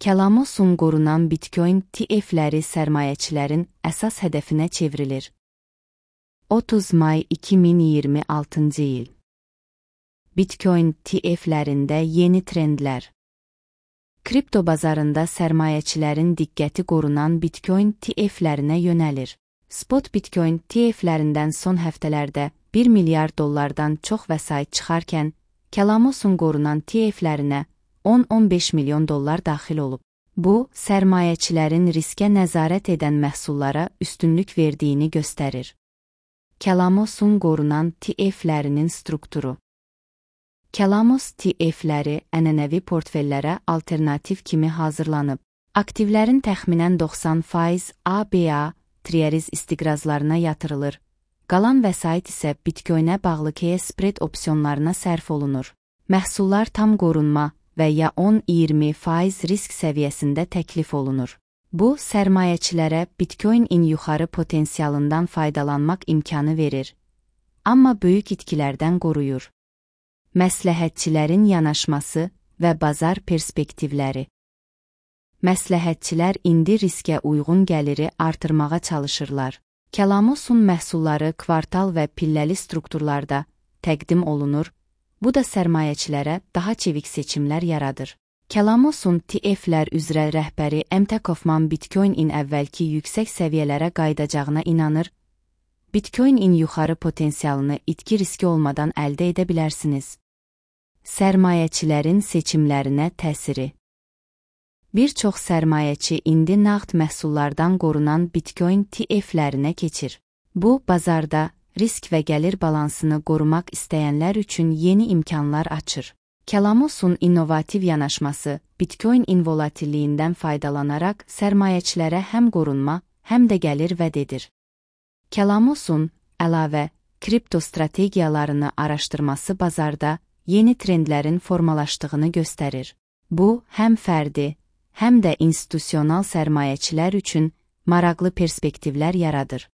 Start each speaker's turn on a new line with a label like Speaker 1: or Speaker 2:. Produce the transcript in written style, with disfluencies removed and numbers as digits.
Speaker 1: Kalamosun qorunan Bitcoin ETF-ləri sərmayəçilərin əsas hədəfinə çevrilir. 30 may 2026-cı il. Bitcoin ETF-lərində yeni trendlər. Kripto bazarında sərmayəçilərin diqqəti qorunan Bitcoin ETF-lərinə yönəlir. Spot Bitcoin ETF-lərindən son həftələrdə 1 milyard dollardan çox vəsait çıxarkən, Kalamosun qorunan ETF-lərinə 10-15 milyon dollar daxil olub. Bu, sərmayəçilərin riskə nəzarət edən məhsullara üstünlük verdiyini göstərir. Kalamosun qorunan ETF-lərinin strukturu. Kalamos ETF-ləri ənənəvi portfellərə alternativ kimi hazırlanıb. Aktivlərin təxminən 90% ABA triyeriz istiqrazlarına yatırılır. Qalan vəsait isə Bitcoin-ə bağlı spread opsiyonlarına sərf olunur. Məhsullar tam qorunma və ya 10-20% risk səviyyəsində təklif olunur. Bu, sərmayəçilərə Bitcoin-in yuxarı potensialından faydalanmaq imkanı verir, amma böyük itkilərdən qoruyur. Məsləhətçilərin yanaşması və bazar perspektivləri. Məsləhətçilər indi riskə uyğun gəliri artırmağa çalışırlar. Kalamosun məhsulları kvartal və pilləli strukturlarda təqdim olunur, bu da sərmayəçilərə daha çevik seçimlər yaradır. Kalamosun ETF-lər üzrə rəhbəri Emte Kaufman Bitcoin-in əvvəlki yüksək səviyyələrə qayıdacağına inanır. Bitcoin-in yuxarı potensialını itki riski olmadan əldə edə bilərsiniz. Sərmayəçilərin seçimlərinə təsiri. Bir çox sərmayəçi indi nağd məhsullardan qorunan Bitcoin ETF-lərinə keçir. Bu, bazarda risk və gəlir balansını qorumaq istəyənlər üçün yeni imkanlar açır. Kalamosun innovativ yanaşması, Bitcoin-in volatilliyindən faydalanaraq sərmayəçilərə həm qorunma, həm də gəlir vəd edir. Kalamosun əlavə kripto strategiyalarını araşdırması bazarda yeni trendlərin formalaşdığını göstərir. Bu, həm fərdi, həm də institusional sərmayəçilər üçün maraqlı perspektivlər yaradır.